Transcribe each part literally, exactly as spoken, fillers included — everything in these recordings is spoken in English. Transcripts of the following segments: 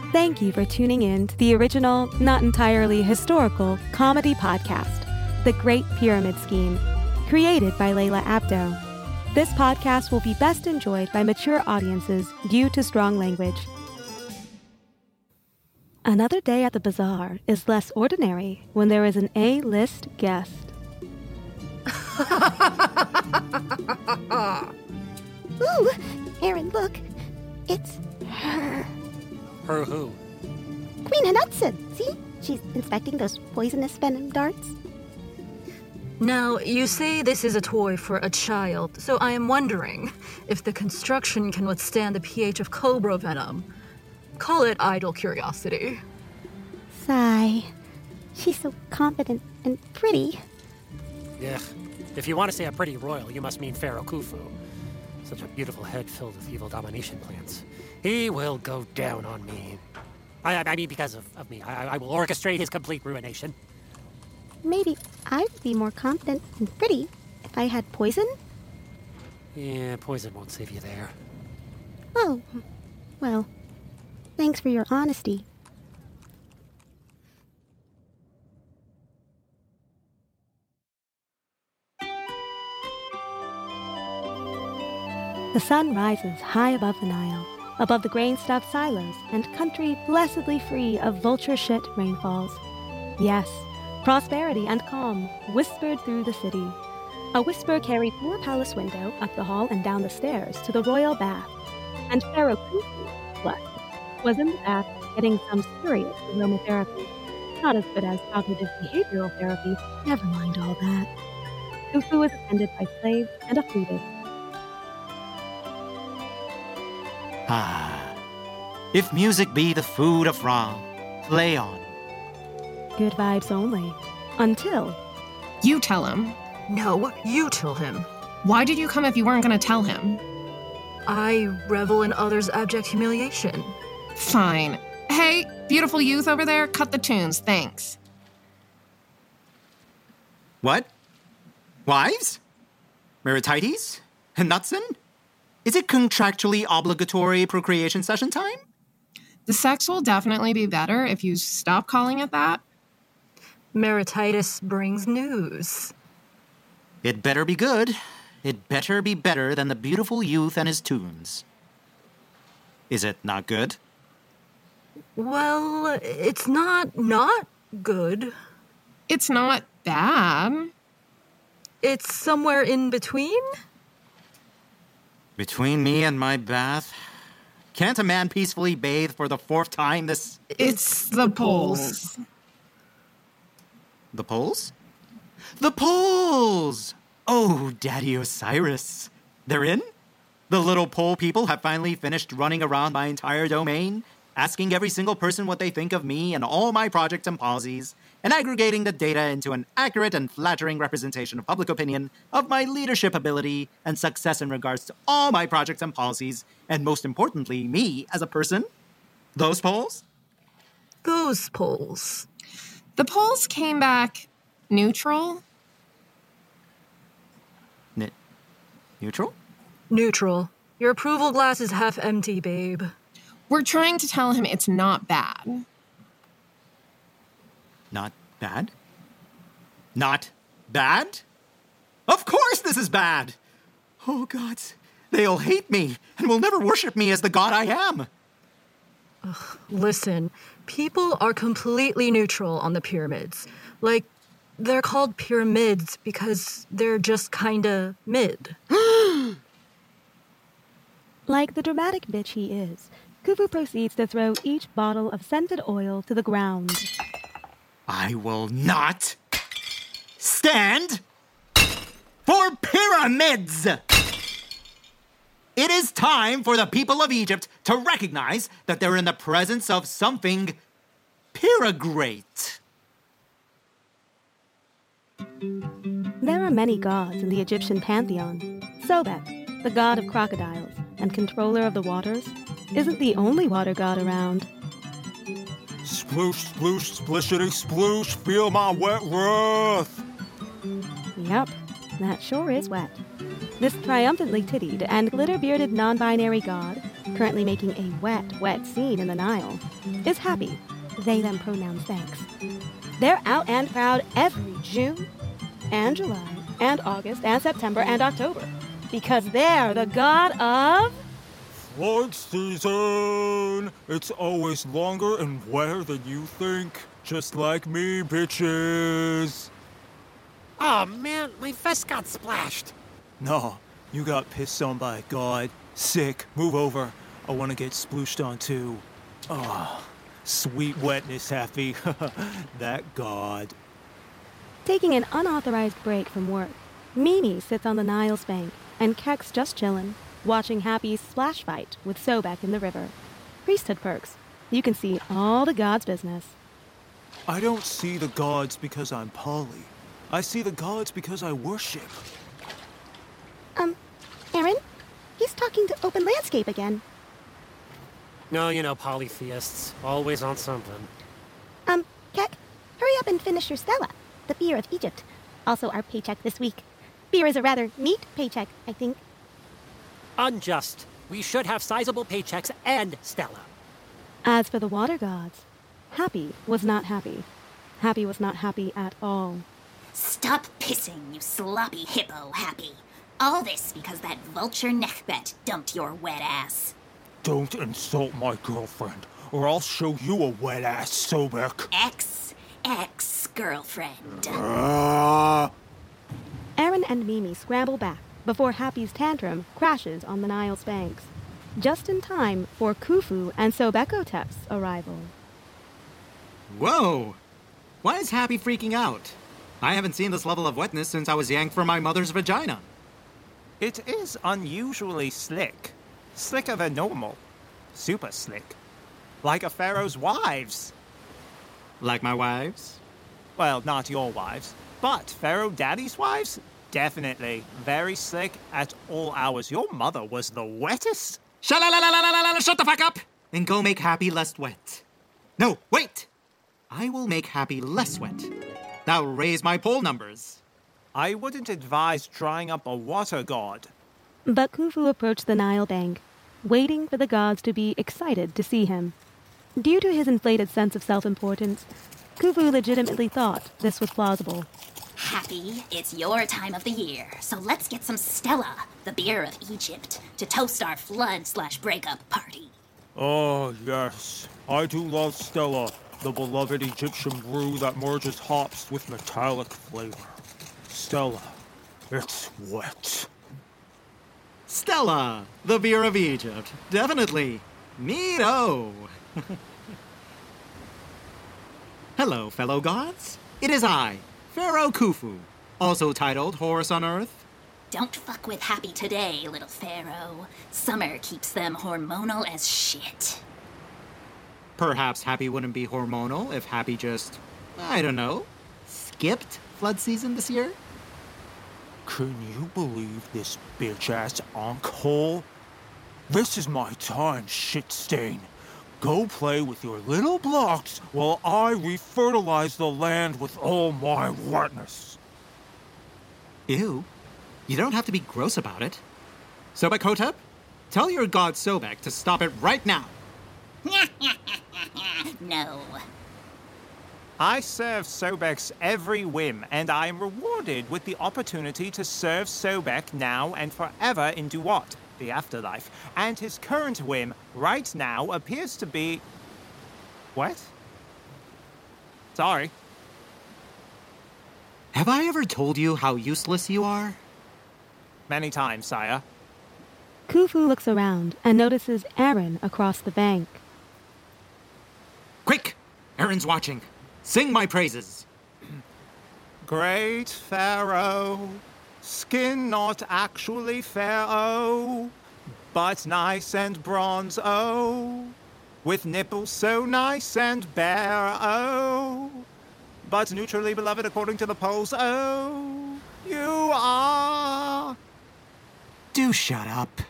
Thank you for tuning in to the original, not entirely historical, comedy podcast, The Great Pyramid Scheme, created by Layla Abdo. This podcast will be best enjoyed by mature audiences due to strong language. Another day at the bazaar is less ordinary when there is an A-list guest. Ooh, Aaron, look. It's her. Her who? Queen Hudson. See? She's inspecting those poisonous venom darts. Now, you say this is a toy for a child, so I am wondering if the construction can withstand the pH of cobra venom. Call it idle curiosity. Sigh. She's so confident and pretty. Ugh. If you want to say a pretty royal, you must mean Pharaoh Khufu. Such a beautiful head filled with evil domination plans. He will go down on me. I, I mean, because of, of me. I, I will orchestrate his complete ruination. Maybe I would be more confident and pretty if I had poison? Yeah, poison won't save you there. Oh, well, thanks for your honesty. The sun rises high above the Nile, above the grain-stuffed silos and country blessedly free of vulture-shit rainfalls. Yes, prosperity and calm whispered through the city. A whisper carried through a palace window, up the hall and down the stairs to the royal bath. And Pharaoh Khufu, blessed, was in the bath getting some serious aromatherapy. Not as good as cognitive behavioral therapy, never mind all that. Khufu was attended by slaves and a flutist. Ah, if music be the food of Ra, play on. Good vibes only. Until... You tell him. No, you tell him. Why did you come if you weren't going to tell him? I revel in others' abject humiliation. Fine. Hey, beautiful youth over there, cut the tunes, thanks. What? Wives? Meritites? Knutson? Is it contractually obligatory procreation session time? The sex will definitely be better if you stop calling it that. Merititis brings news. It better be good. It better be better than the beautiful youth and his tunes. Is it not good? Well, it's not not good. It's not bad. It's somewhere in between? Between me and my bath? Can't a man peacefully bathe for the fourth time this... It's the poles. The poles? The poles! Oh, Daddy Osiris. They're in? The little pole people have finally finished running around my entire domain, asking every single person what they think of me and all my projects and policies, and aggregating the data into an accurate and flattering representation of public opinion of my leadership ability and success in regards to all my projects and policies, and most importantly, me as a person. Those polls? Those polls. The polls came back neutral. N- neutral? Neutral. Your approval glass is half empty, babe. We're trying to tell him it's not bad. Not bad? Not bad? Of course this is bad! Oh, gods, they'll hate me and will never worship me as the god I am. Ugh, listen, people are completely neutral on the pyramids. Like, they're called pyramids because they're just kinda mid. Like the dramatic bitch he is, Khufu proceeds to throw each bottle of scented oil to the ground. I will not stand for pyramids! It is time for the people of Egypt to recognize that they're in the presence of something pyragreat. There are many gods in the Egyptian pantheon. Sobek, the god of crocodiles and controller of the waters, isn't the only water god around. Sploosh, sploosh, splishity, sploosh, feel my wet wrath. Yep, that sure is wet. This triumphantly tittied and glitter-bearded non-binary god currently making a wet, wet scene in the Nile, is happy. They them pronouns thanks. They're out and proud every June and July and August and September and October because they're the god of... Flood season! It's always longer and wetter than you think. Just like me, bitches. Oh man, my vest got splashed. No, you got pissed on by a god. Sick. Move over. I want to get splooshed on too. Oh, sweet wetness, Happy. That god. Taking an unauthorized break from work, Mimi sits on the Nile's bank and Keck's just chillin', watching Happy's splash fight with Sobek in the river. Priesthood perks. You can see all the god's business. I don't see the gods because I'm Polly. I see the gods because I worship. Um, Aaron? He's talking to Open Landscape again. No, you know, polytheists. Always on something. Um, Keck, hurry up and finish your Stella, the beer of Egypt. Also our paycheck this week. Beer is a rather neat paycheck, I think. Unjust. We should have sizable paychecks and Stella. As for the water gods, Happy was not happy. Happy was not happy at all. Stop pissing, you sloppy hippo, Happy. All this because that vulture Nekhbet dumped your wet ass. Don't insult my girlfriend, or I'll show you a wet ass, Sobek. Ex, ex-girlfriend. Uh... Aaron and Mimi scramble back before Happy's tantrum crashes on the Nile's banks, just in time for Khufu and Sobekotep's arrival. Whoa! Why is Happy freaking out? I haven't seen this level of wetness since I was yanked from my mother's vagina. It is unusually slick. Slicker than normal. Super slick. Like a pharaoh's wives. Like my wives? Well, not your wives, but Pharaoh Daddy's wives? Definitely. Very slick at all hours. Your mother was the wettest. Shut the fuck up! And go make Happy less wet. No, wait! I will make Happy less wet. That'll raise my poll numbers. I wouldn't advise trying up a water god. But Khufu approached the Nile bank, waiting for the gods to be excited to see him. Due to his inflated sense of self-importance, Khufu legitimately thought this was plausible. Happy, it's your time of the year, so let's get some Stella, the beer of Egypt, to toast our flood slash breakup party. Oh, yes. I do love Stella, the beloved Egyptian brew that merges hops with metallic flavor. Stella, it's wet. Stella, the beer of Egypt. Definitely. Neato. Hello, fellow gods. It is I, Pharaoh Khufu, also titled Horus on Earth. Don't fuck with Happy today, little Pharaoh. Summer keeps them hormonal as shit. Perhaps Happy wouldn't be hormonal if Happy just, I don't know, skipped flood season this year? Can you believe this bitch-ass uncle? This is my time, shitstain. Go play with your little blocks while I refertilize the land with all my wetness. Ew. You don't have to be gross about it. Sobekotep, tell your god Sobek to stop it right now. No. I serve Sobek's every whim, and I am rewarded with the opportunity to serve Sobek now and forever in Duat, the afterlife. And his current whim right now appears to be... What? Sorry. Have I ever told you how useless you are? Many times, sire. Khufu looks around and notices Aaron across the bank. Quick! Aaron's watching. Sing my praises. Great Pharaoh, skin not actually Pharaoh, but nice and bronze, oh, with nipples so nice and bare, oh, but neutrally beloved according to the polls, oh, you are... Do shut up.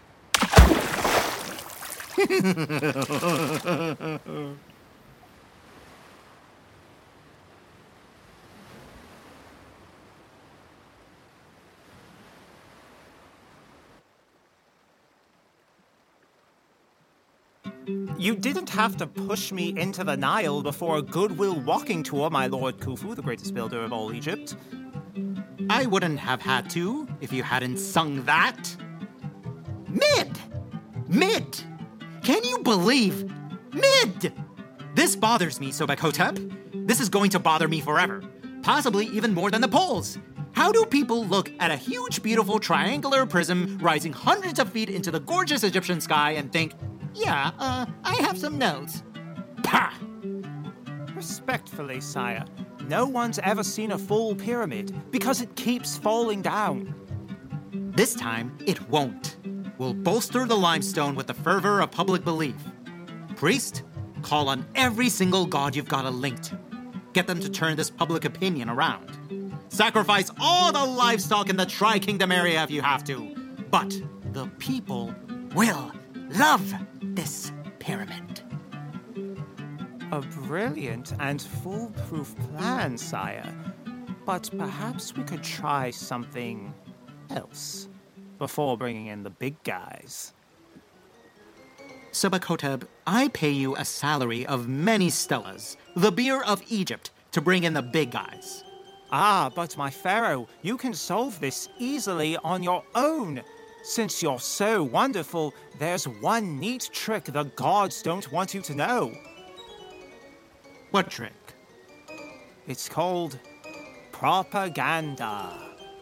You didn't have to push me into the Nile before a goodwill walking tour, my Lord Khufu, the greatest builder of all Egypt. I wouldn't have had to if you hadn't sung that. Mid! Mid! Can you believe? Mid! This bothers me, Sobekotep. This is going to bother me forever. Possibly even more than the poles. How do people look at a huge, beautiful triangular prism rising hundreds of feet into the gorgeous Egyptian sky and think, yeah, uh, I have some notes? Pah! Respectfully, sire, no one's ever seen a full pyramid because it keeps falling down. This time, it won't. We'll bolster the limestone with the fervor of public belief. Priest, call on every single god you've got a link to. Get them to turn this public opinion around. Sacrifice all the livestock in the Tri-Kingdom area if you have to. But the people will love this pyramid. A brilliant and foolproof plan, sire. But perhaps we could try something else before bringing in the big guys. Sobekotep, I pay you a salary of many stellas, the beer of Egypt, to bring in the big guys. Ah, but my pharaoh, you can solve this easily on your own. Since you're so wonderful, there's one neat trick the gods don't want you to know. What trick? It's called propaganda.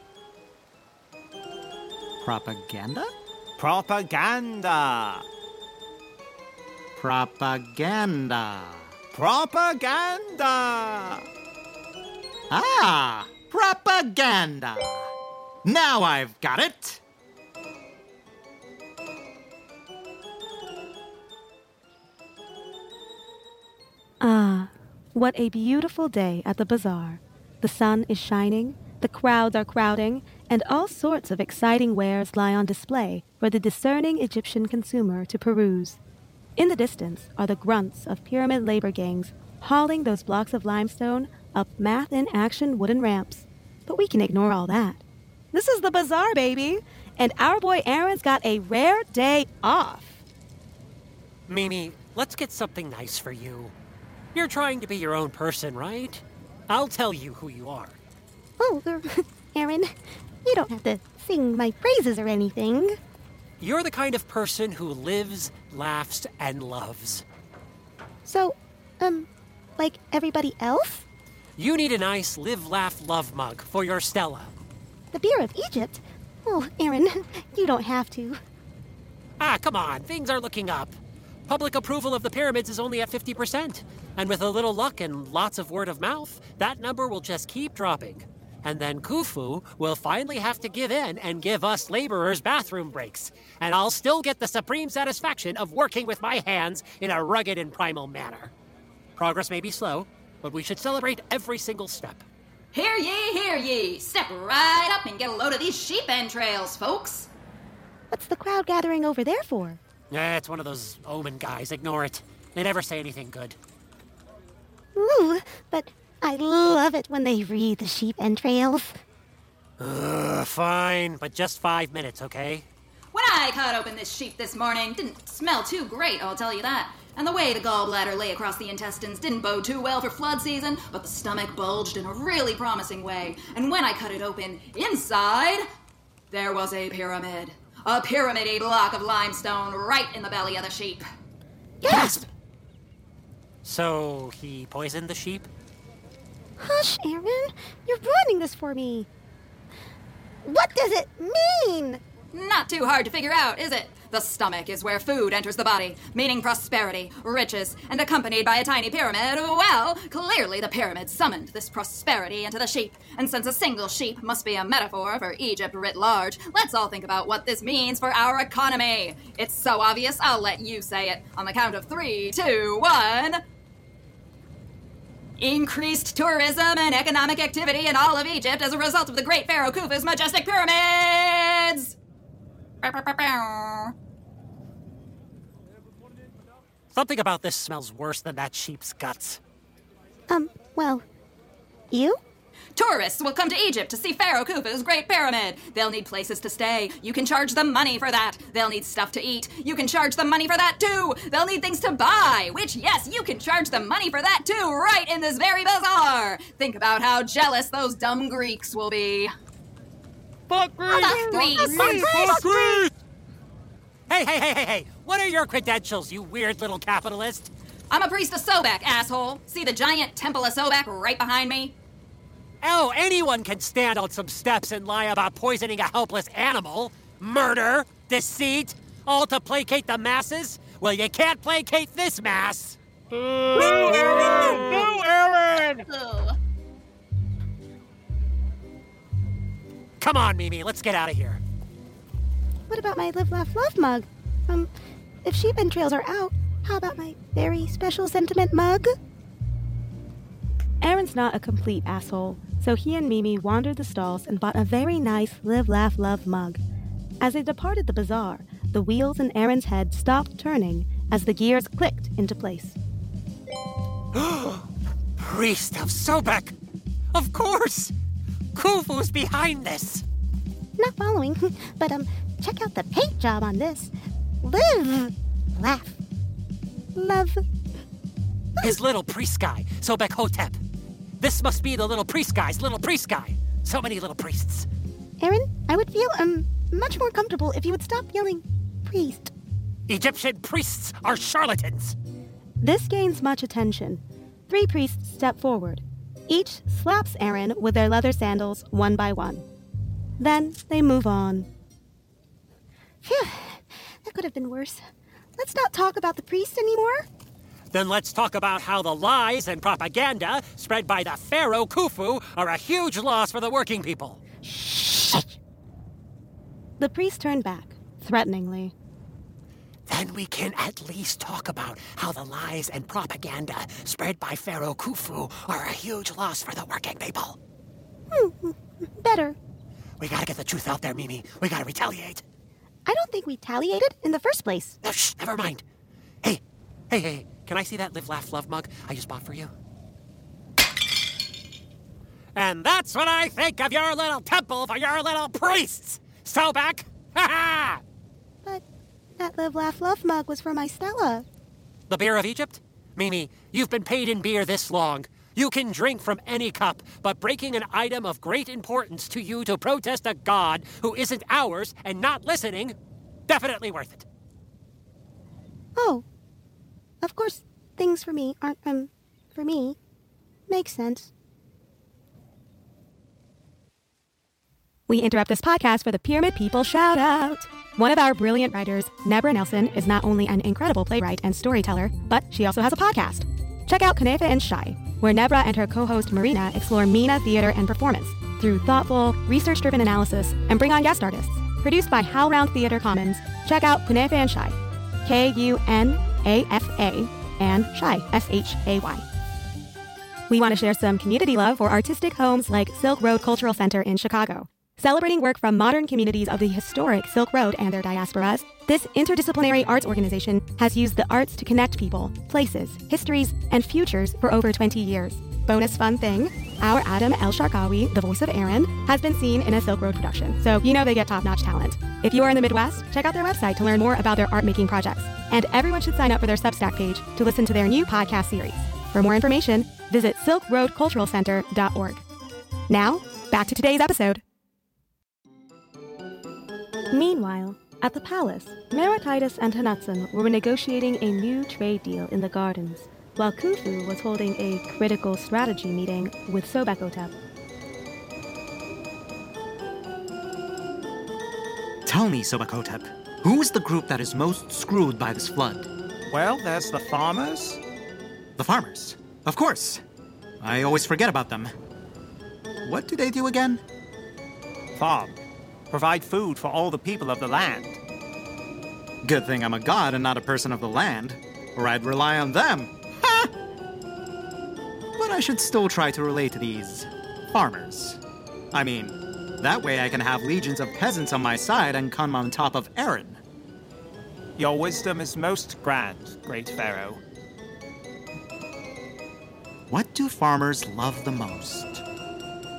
Propaganda? Propaganda. Propaganda. Propaganda. Ah, propaganda. Now I've got it. Ah, what a beautiful day at the bazaar. The sun is shining, the crowds are crowding, and all sorts of exciting wares lie on display for the discerning Egyptian consumer to peruse. In the distance are the grunts of pyramid labor gangs hauling those blocks of limestone up math-in-action wooden ramps. But we can ignore all that. This is the bazaar, baby, and our boy Aaron's got a rare day off. Mimi, let's get something nice for you. You're trying to be your own person, right? I'll tell you who you are. Oh, er, Aaron, you don't have to sing my praises or anything. You're the kind of person who lives, laughs, and loves. So, um, like everybody else? You need a nice live, laugh, love mug for your Stella. The beer of Egypt? Oh, Aaron, you don't have to. Ah, come on, things are looking up. Public approval of the pyramids is only at fifty percent. And with a little luck and lots of word of mouth, that number will just keep dropping. And then Khufu will finally have to give in and give us laborers bathroom breaks. And I'll still get the supreme satisfaction of working with my hands in a rugged and primal manner. Progress may be slow, but we should celebrate every single step. Hear ye, hear ye! Step right up and get a load of these sheep entrails, folks! What's the crowd gathering over there for? Yeah, it's one of those omen guys. Ignore it. They never say anything good. Ooh, but I love it when they read the sheep entrails. Ugh, fine, but just five minutes, okay? When I cut open this sheep this morning, didn't smell too great, I'll tell you that. And the way the gallbladder lay across the intestines didn't bode too well for flood season, but the stomach bulged in a really promising way. And when I cut it open, inside, there was a pyramid. A pyramid-y block of limestone right in the belly of the sheep. Gasp! So, he poisoned the sheep? Hush, Aaron. You're ruining this for me. What does it mean? Not too hard to figure out, is it? The stomach is where food enters the body, meaning prosperity, riches, and accompanied by a tiny pyramid. Well, clearly the pyramid summoned this prosperity into the sheep. And since a single sheep must be a metaphor for Egypt writ large, let's all think about what this means for our economy. It's so obvious, I'll let you say it. On the count of three, two, one... Increased tourism and economic activity in all of Egypt as a result of the great Pharaoh Khufu's majestic pyramids! Something about this smells worse than that sheep's guts. Um, well, you? Tourists will come to Egypt to see Pharaoh Khufu's Great Pyramid. They'll need places to stay. You can charge them money for that. They'll need stuff to eat. You can charge them money for that too. They'll need things to buy, which, yes, you can charge them money for that too, right in this very bazaar. Think about how jealous those dumb Greeks will be. Fuck Greece! Fuck Greece! Fuck Greece! Hey, hey, hey, hey, hey! What are your credentials, you weird little capitalist? I'm a priest of Sobek, asshole. See the giant temple of Sobek right behind me? Oh, anyone can stand on some steps and lie about poisoning a helpless animal. Murder, deceit, all to placate the masses? Well, you can't placate this mass. Boo, Aaron! Boo, Aaron! Ugh. Come on, Mimi, let's get out of here. What about my Live, Laugh, Love mug? Um, if sheep entrails are out, how about my very special sentiment mug? Aaron's not a complete asshole, so he and Mimi wandered the stalls and bought a very nice Live, Laugh, Love mug. As they departed the bazaar, the wheels in Aaron's head stopped turning as the gears clicked into place. Priest of Sobek! Of course! Khufu's behind this! Not following, but um, check out the paint job on this. Live, laugh, love. His little priest guy, Sobek Hotep. This must be the little priest guy's little priest guy. So many little priests. Aaron, I would feel um much more comfortable if you would stop yelling priest. Egyptian priests are charlatans. This gains much attention. Three priests step forward. Each slaps Aaron with their leather sandals one by one. Then they move on. Phew, that could have been worse. Let's not talk about the priest anymore. Then let's talk about how the lies and propaganda spread by the Pharaoh Khufu are a huge loss for the working people. Shh. The priest turned back, threateningly. Then we can at least talk about how the lies and propaganda spread by Pharaoh Khufu are a huge loss for the working people. Hmm, better. We gotta get the truth out there, Mimi. We gotta retaliate. I don't think we retaliated in the first place. No, shh, never mind. Hey, hey, hey, can I see that Live, Laugh, Love mug I just bought for you? And that's what I think of your little temple for your little priests! Sobek! Ha ha! But that Live, Laugh, Love mug was for my Stella. The beer of Egypt? Mimi, you've been paid in beer this long. You can drink from any cup, but breaking an item of great importance to you to protest a god who isn't ours and not listening, definitely worth it. Oh. Of course, things for me aren't, um, for me. Makes sense. We interrupt this podcast for the Pyramid People shout out. One of our brilliant writers, Nebra Nelson, is not only an incredible playwright and storyteller, but she also has a podcast. Check out Kunefe and Shai, where Nebra and her co-host Marina explore MENA theater and performance through thoughtful, research-driven analysis and bring on guest artists. Produced by HowlRound Theater Commons, check out Kunefe and Shai, K U N A F A, and Shai, S H A Y. We want to share some community love for artistic homes like Silk Road Cultural Center in Chicago. Celebrating work from modern communities of the historic Silk Road and their diasporas, this interdisciplinary arts organization has used the arts to connect people, places, histories, and futures for over twenty years. Bonus fun thing, our Adam El-Sharkawi, the voice of Aaron, has been seen in a Silk Road production, so you know they get top-notch talent. If you are in the Midwest, check out their website to learn more about their art-making projects. And everyone should sign up for their Substack page to listen to their new podcast series. For more information, visit silk road cultural center dot org. Now, back to today's episode. Meanwhile, at the palace, Merititis and Hanatsan were negotiating a new trade deal in the gardens, while Khufu was holding a critical strategy meeting with Sobek Hotep. Tell me, Sobek Hotep, who is the group that is most screwed by this flood? Well, there's the farmers. The farmers. Of course. I always forget about them. What do they do again? Farm. Provide food for all the people of the land. Good thing I'm a god and not a person of the land, or I'd rely on them. Ha! But I should still try to relate to these farmers. I mean, that way I can have legions of peasants on my side and come on top of Aaron. Your wisdom is most grand, great Pharaoh. What do farmers love the most?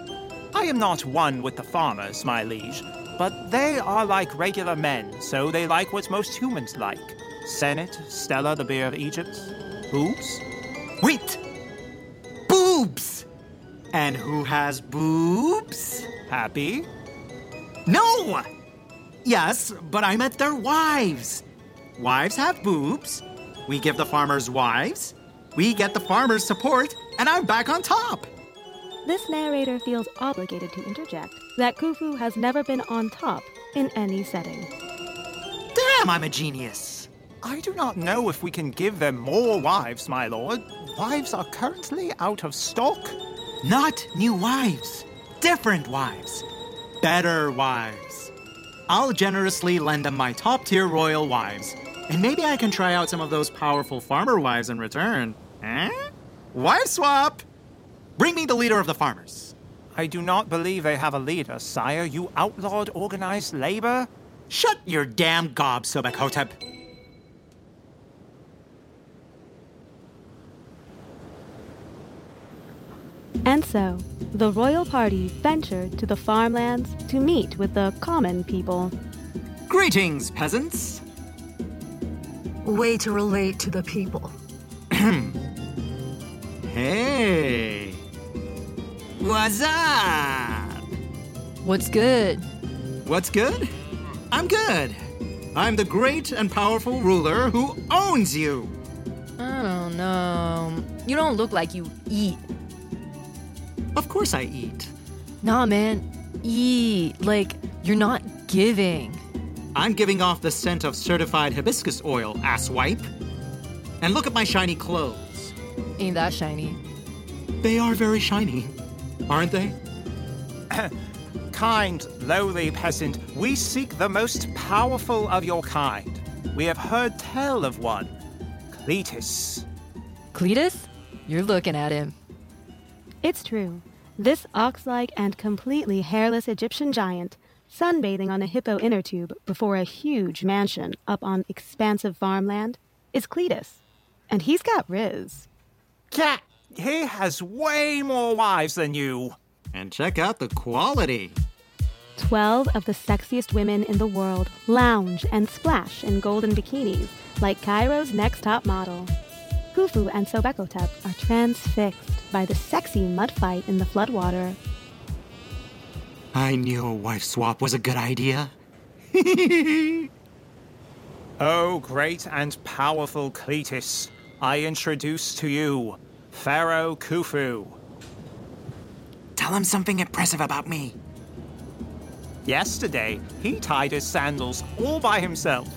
I am not one with the farmers, my liege, but they are like regular men, so they like what most humans like. Senate, Stella, the beer of Egypt, boobs. Wait! Boobs! And who has boobs? Happy? No! Yes, but I meant their wives. Wives have boobs. We give the farmers wives. We get the farmers' support, and I'm back on top. This narrator feels obligated to interject that Khufu has never been on top in any setting. Damn, I'm a genius. I do not know if we can give them more wives, my lord. Wives are currently out of stock. Not new wives. Different wives. Better wives. I'll generously lend them my top-tier royal wives, and maybe I can try out some of those powerful farmer wives in return. Eh? Wife swap! Bring me the leader of the farmers. I do not believe they have a leader, sire. You outlawed organized labor? Shut your damn gob, Sobek-Hotep. And so, the royal party ventured to the farmlands to meet with the common people. Greetings, peasants. Way to relate to the people. Hey. What's up? What's good? What's good? I'm good. I'm the great and powerful ruler who owns you. I don't know. You don't look like you eat. Of course I eat. Nah, man. Eat. Like, you're not giving. I'm giving off the scent of certified hibiscus oil, asswipe. And look at my shiny clothes. Ain't that shiny? They are very shiny, aren't they? Kind, lowly peasant, we seek the most powerful of your kind. We have heard tell of one, Cletus. Cletus? You're looking at him. It's true. This ox-like and completely hairless Egyptian giant, sunbathing on a hippo inner tube before a huge mansion up on expansive farmland, is Cletus. And he's got riz. Cat, he has way more wives than you. And check out the quality. Twelve of the sexiest women in the world lounge and splash in golden bikinis like Cairo's next top model. Khufu and Sobek-Hotep are transfixed by the sexy mud fight in the floodwater. I knew a wife swap was a good idea. Oh, great and powerful Cletus, I introduce to you Pharaoh Khufu. Tell him something impressive about me. Yesterday, he tied his sandals all by himself.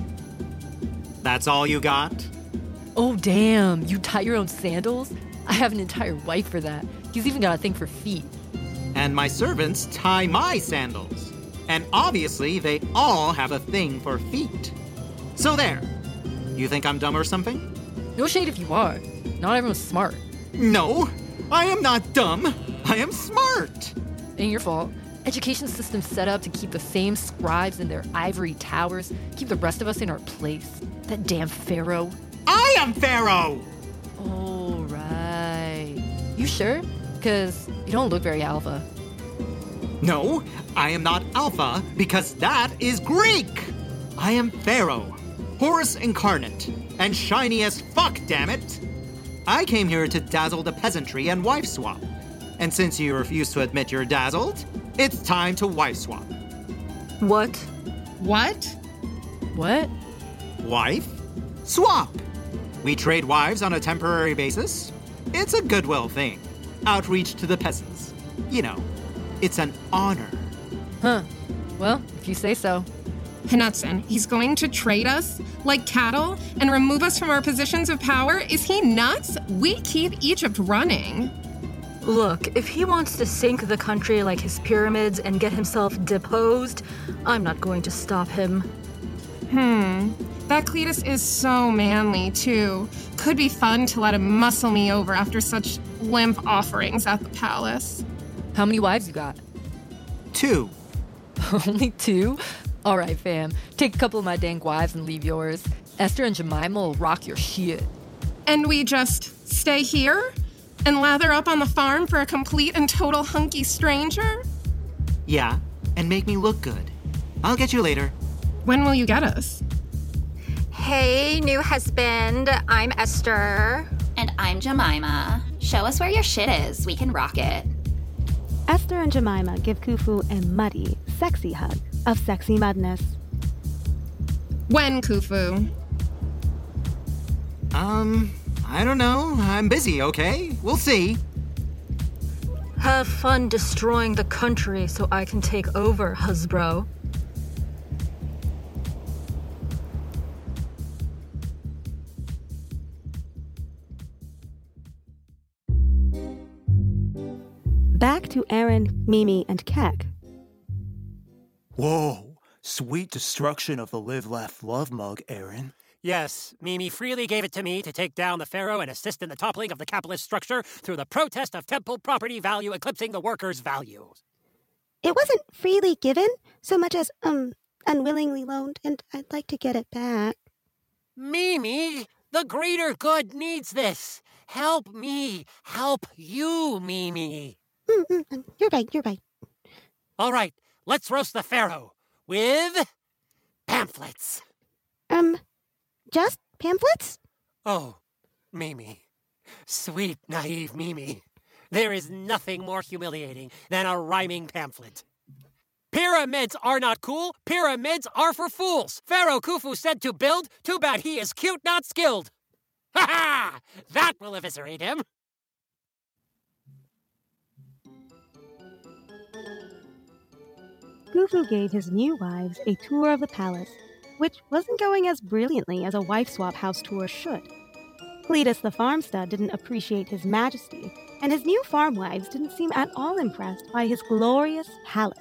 That's all you got? Oh, damn. You tie your own sandals? I have an entire wife for that. He's even got a thing for feet. And my servants tie my sandals. And obviously, they all have a thing for feet. So there. You think I'm dumb or something? No shade if you are. Not everyone's smart. No, I am not dumb. I am smart. Ain't your fault. Education system's set up to keep the same scribes in their ivory towers, keep the rest of us in our place. That damn Pharaoh. I am Pharaoh! Oh, right. You sure? Because you don't look very alpha. No, I am not alpha because that is Greek. I am Pharaoh, Horus incarnate, and shiny as fuck, damn it. I came here to dazzle the peasantry and wife swap. And since you refuse to admit you're dazzled, it's time to wife swap. What? What? What? Wife swap. We trade wives on a temporary basis. It's a goodwill thing. Outreach to the peasants. You know, it's an honor. Huh. Well, if you say so. Hinutsen, he's going to trade us like cattle and remove us from our positions of power? Is he nuts? We keep Egypt running. Look, if he wants to sink the country like his pyramids and get himself deposed, I'm not going to stop him. Hmm. That Cletus is so manly, too. Could be fun to let him muscle me over after such limp offerings at the palace. How many wives you got? Two. Only two? All right, fam. Take a couple of my dang wives and leave yours. Esther and Jemima will rock your shit. And we just stay here? And lather up on the farm for a complete and total hunky stranger? Yeah, and make me look good. I'll get you later. When will you get us? Hey, new husband. I'm Esther. And I'm Jemima. Show us where your shit is. We can rock it. Esther and Jemima give Khufu a muddy, sexy hug of sexy mudness. When, Khufu? Um, I don't know. I'm busy, okay? We'll see. Have fun destroying the country so I can take over, husbro. Back to Aaron, Mimi, and Keck. Whoa, sweet destruction of the Live, Laugh, Love mug, Aaron. Yes, Mimi freely gave it to me to take down the pharaoh and assist in the toppling of the capitalist structure through the protest of temple property value eclipsing the workers' value. It wasn't freely given, so much as, um, unwillingly loaned, and I'd like to get it back. Mimi, the greater good needs this. Help me. Help you, Mimi. Mm-mm, you're right, you're right. All right, let's roast the pharaoh with pamphlets. Um, just pamphlets? Oh, Mimi. Sweet, naive Mimi. There is nothing more humiliating than a rhyming pamphlet. Pyramids are not cool. Pyramids are for fools. Pharaoh Khufu said to build. Too bad he is cute, not skilled. Ha ha! That will eviscerate him. Khufu gave his new wives a tour of the palace, which wasn't going as brilliantly as a wife-swap house tour should. Cletus the farm stud didn't appreciate his majesty, and his new farm wives didn't seem at all impressed by his glorious palace.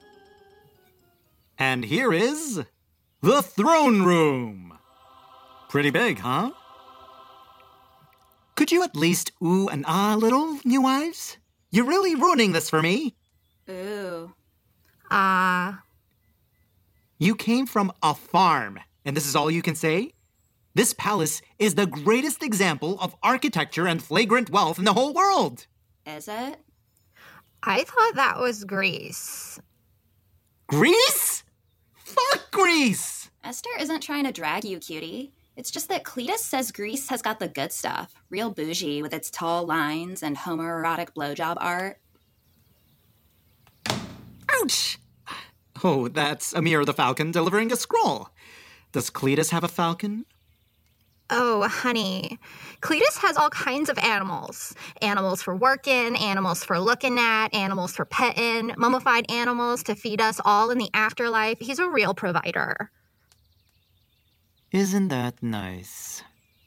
And here is the throne room. Pretty big, huh? Could you at least ooh and ah a little, new wives? You're really ruining this for me. Ooh. Ah. Uh, you came from a farm, and this is all you can say? This palace is the greatest example of architecture and flagrant wealth in the whole world. Is it? I thought that was Greece. Greece? Fuck Greece! Esther isn't trying to drag you, cutie. It's just that Cletus says Greece has got the good stuff. Real bougie with its tall lines and homoerotic blowjob art. Ouch! Oh, that's Amir the Falcon delivering a scroll. Does Cletus have a falcon? Oh, honey. Cletus has all kinds of animals. Animals for working, animals for looking at, animals for petting, mummified animals to feed us all in the afterlife. He's a real provider. Isn't that nice?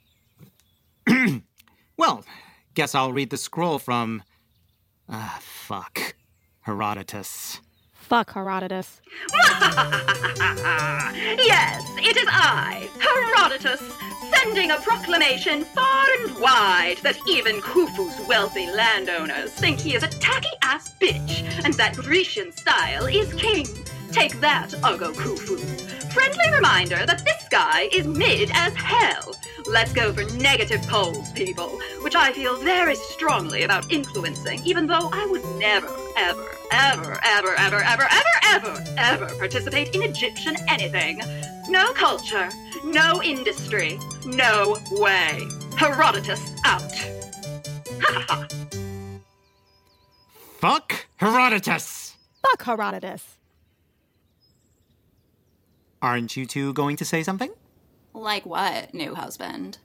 Well, guess I'll read the scroll from... Ah, fuck. Herodotus. Fuck Herodotus. Yes, it is I, Herodotus, sending a proclamation far and wide that even Khufu's wealthy landowners think he is a tacky-ass bitch and that Grecian style is king. Take that, Ugo Khufu. Friendly reminder that this guy is mid as hell. Let's go for negative polls, people, which I feel very strongly about influencing, even though I would never, ever, ever, ever, ever, ever, ever, ever, ever participate in Egyptian anything. No culture, no industry, no way. Herodotus out. Ha ha ha. Fuck Herodotus. Fuck Herodotus. Aren't you two going to say something? Like what, new husband?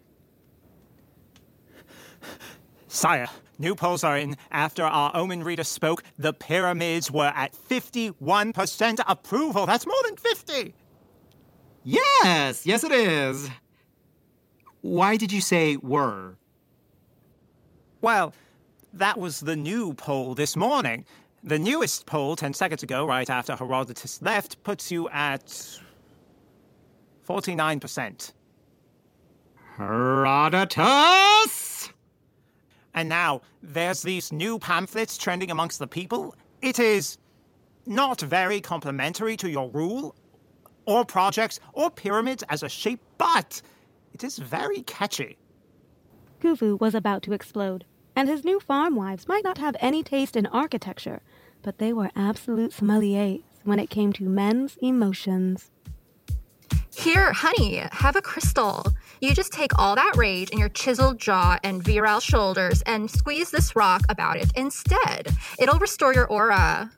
Sire, new polls are in. After our Omen reader spoke, the pyramids were at fifty-one percent approval. That's more than fifty. Yes, yes it is. Why did you say were? Well, that was the new poll this morning. The newest poll, ten seconds ago, right after Herodotus left, puts you at forty-nine percent. Herodotus! And now, there's these new pamphlets trending amongst the people. It is not very complimentary to your rule, or projects, or pyramids as a shape, but it is very catchy. Khufu was about to explode, And his new farm wives might not have any taste in architecture, but they were absolute sommeliers when it came to men's emotions. Here, honey, have a crystal. You just take all that rage in your chiseled jaw and virile shoulders and squeeze this rock about it instead. It'll restore your aura.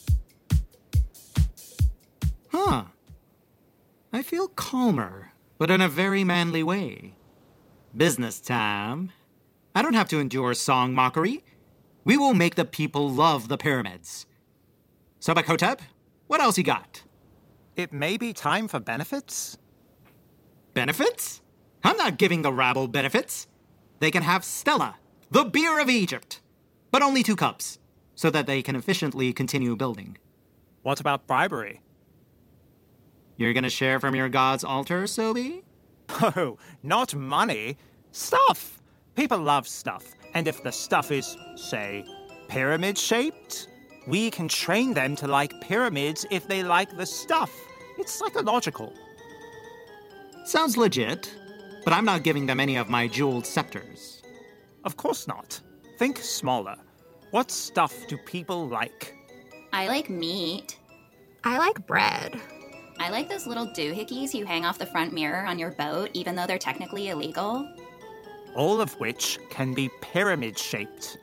Huh. I feel calmer, but in a very manly way. Business time. I don't have to endure song mockery. We will make the people love the pyramids. Sobekotep, what else you got? It may be time for benefits. Benefits? I'm not giving the rabble benefits. They can have Stella, the beer of Egypt, but only two cups, so that they can efficiently continue building. What about bribery? You're gonna share from your god's altar, Sobi? Oh, not money. Stuff. People love stuff. And if the stuff is, say, pyramid-shaped, we can train them to like pyramids if they like the stuff. It's psychological. Sounds legit, but I'm not giving them any of my jeweled scepters. Of course not. Think smaller. What stuff do people like? I like meat. I like bread. I like those little doohickeys you hang off the front mirror on your boat, even though they're technically illegal. All of which can be pyramid-shaped.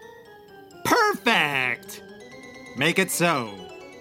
Perfect! Make it so.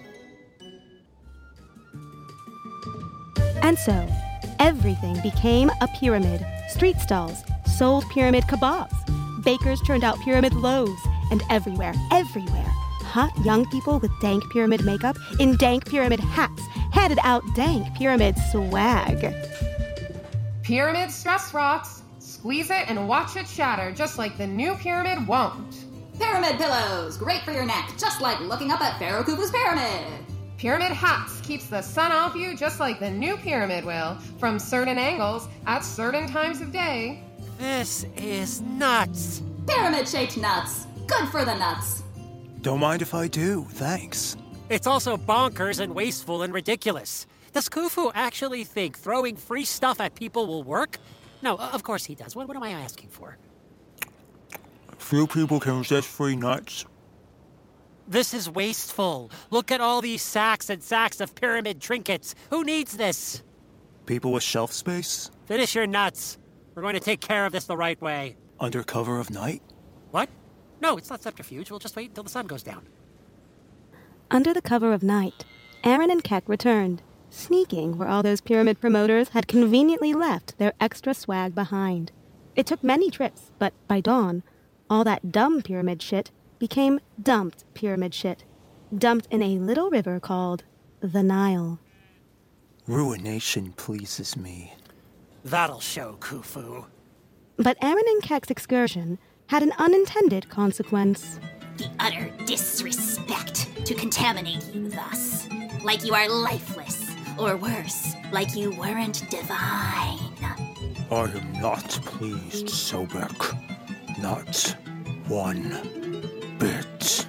And so, everything became a pyramid. Street stalls sold pyramid kebabs. Bakers turned out pyramid loaves. And everywhere, everywhere, hot young people with dank pyramid makeup in dank pyramid hats handed out dank pyramid swag. Pyramid stress rocks. Squeeze it and watch it shatter, just like the new pyramid won't. Pyramid pillows, great for your neck, just like looking up at Pharaoh Khufu's pyramid. Pyramid hats keeps the sun off you, just like the new pyramid will, from certain angles at certain times of day. This is nuts. Pyramid-shaped nuts. Good for the nuts. Don't mind if I do, thanks. It's also bonkers and wasteful and ridiculous. Does Khufu actually think throwing free stuff at people will work? No, of course he does. What, what am I asking for? Few people can resist free nuts. This is wasteful. Look at all these sacks and sacks of pyramid trinkets. Who needs this? People with shelf space? Finish your nuts. We're going to take care of this the right way. Under cover of night? What? No, it's not subterfuge. We'll just wait until the sun goes down. Under the cover of night, Aaron and Keck returned, sneaking where all those pyramid promoters had conveniently left their extra swag behind. It took many trips, but by dawn, all that dumb pyramid shit became dumped pyramid shit, dumped in a little river called the Nile. Ruination pleases me. That'll show, Khufu. But Aaron and Keck's excursion had an unintended consequence. The utter disrespect to contaminate you thus, like you are lifeless, or worse, like you weren't divine. I am not pleased, Sobek. Not one bit.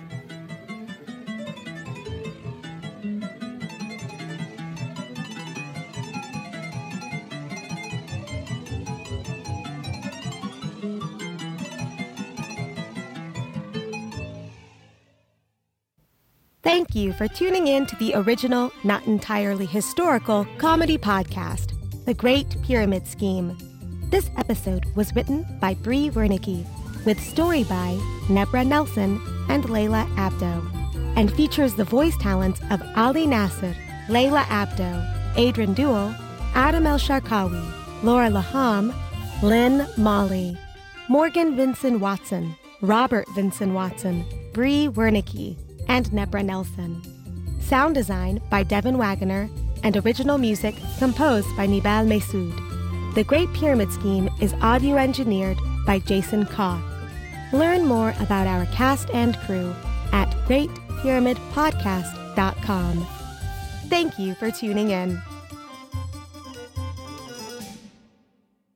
Thank you for tuning in to the original, not entirely historical, comedy podcast, The Great Pyramid Scheme. This episode was written by Bree Wernicke, with story by Nebra Nelson and Layla Abdo, and features the voice talents of Ali Nasser, Layla Abdo, Adrian Duell, Adam El-Sharkawi, Laura Laham, Lynn Molly, Morgan Vincent Watson, Robert Vincent Watson, Bree Wernicke, and Nebra Nelson. Sound design by Devin Wagoner, and original music composed by Nibal Mehsud. The Great Pyramid Scheme is audio engineered by Jason Koch. Learn more about our cast and crew at great pyramid podcast dot com. Thank you for tuning in.